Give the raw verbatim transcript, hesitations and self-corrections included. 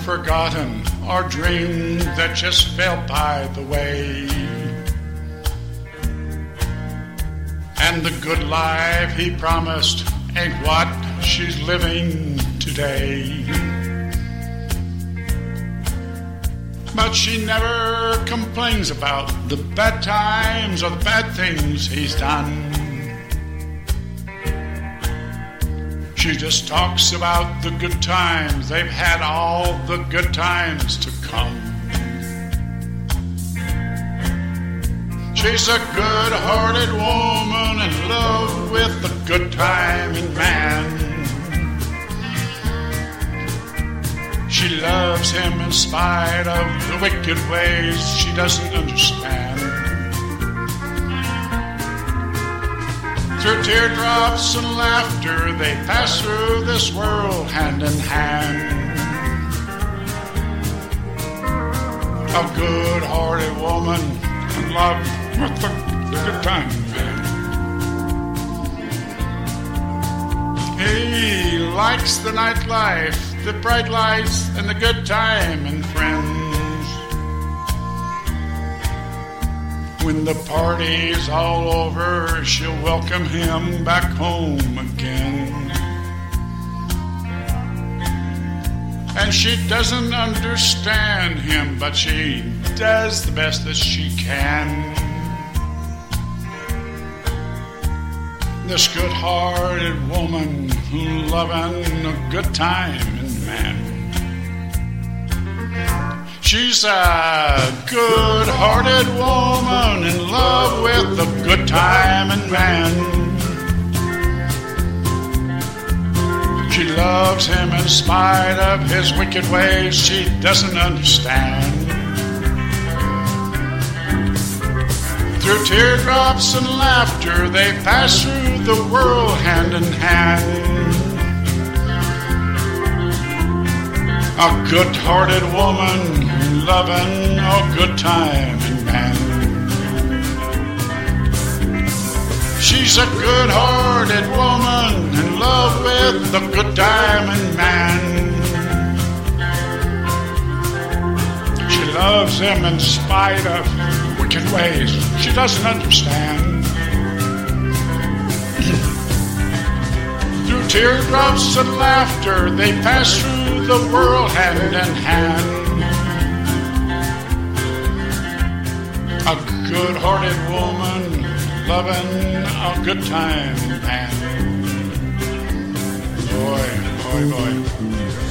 forgotten or dreamed that just fell by the way. And the good life he promised ain't what she's living today. But she never complains about the bad times or the bad things he's done. She just talks about the good times. They've had all the good times to come. She's a good-hearted woman in love with the good-timing man. She loves him in spite of the wicked ways she doesn't understand. Through teardrops and laughter, they pass through this world hand in hand. A good-hearted woman in love with the, the good time man. He likes the nightlife, the bright lights, and the good time and friends. When the party's all over, she'll welcome him back home again. And she doesn't understand him, but she does the best that she can. This good-hearted woman loving a good time and man. She's a good-hearted woman in love with a good time and man. She loves him in spite of his wicked ways she doesn't understand. Through teardrops and laughter, they pass through the world hand in hand. A good-hearted woman loving a good time and man. She's a good-hearted woman in love with a good time and man. She loves him in spite of wicked ways she doesn't understand. Through teardrops and laughter, they pass through the world hand in hand. A good-hearted woman loving a good time man. Boy, boy, boy.